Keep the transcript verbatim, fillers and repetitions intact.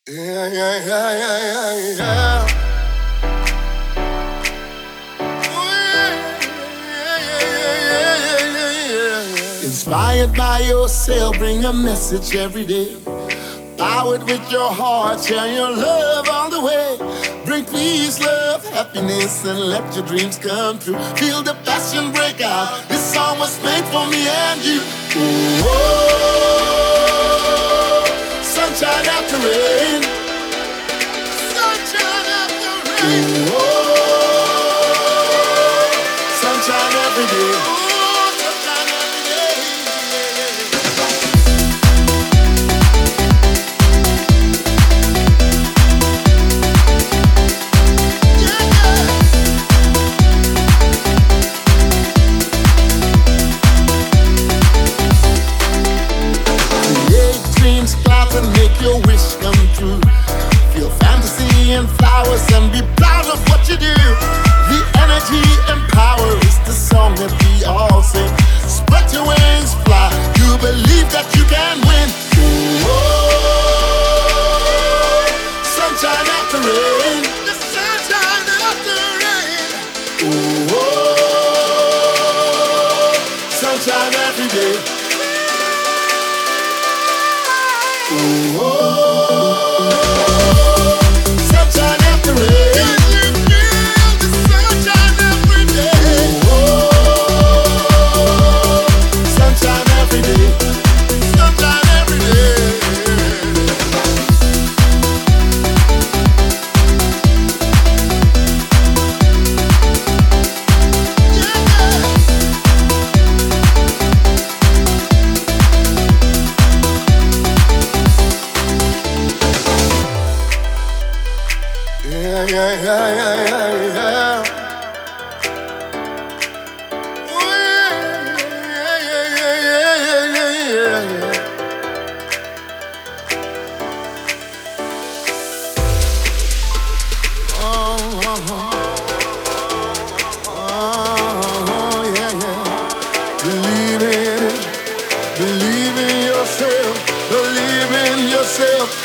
Yeah, yeah, yeah, yeah, yeah, yeah. Ooh, yeah, yeah, yeah, yeah, yeah, yeah, yeah. Inspired by yourself, bring a message every day. Powered with your heart, share your love all the way. Bring peace, love, happiness, and let your dreams come true. Feel the passion break out. This song was made for me and you. Ooh, oh, sunshine after rain. Sunshine after rain. Ooh, oh, sunshine every day. Ooh, sunshine every day. And make your wish come true. Feel fantasy and flowers and be proud of what you do. The energy and power is the song that we all sing. Spread your wings, fly. You believe that you can win. Ooh, sunshine after rain. The sunshine after rain. Ooh, sunshine every day. Ooh, oh, sunshine after rain. Can you feel the sunshine every day? Ooh, oh, sunshine every day. Sunshine every day. Yeah, yeah, yeah, yeah, yeah, yeah. Ooh, yeah, yeah, yeah, yeah, yeah, yeah, yeah, yeah. Oh, oh, oh, oh, yeah, yeah. Believe in it, believe in yourself, believe in yourself.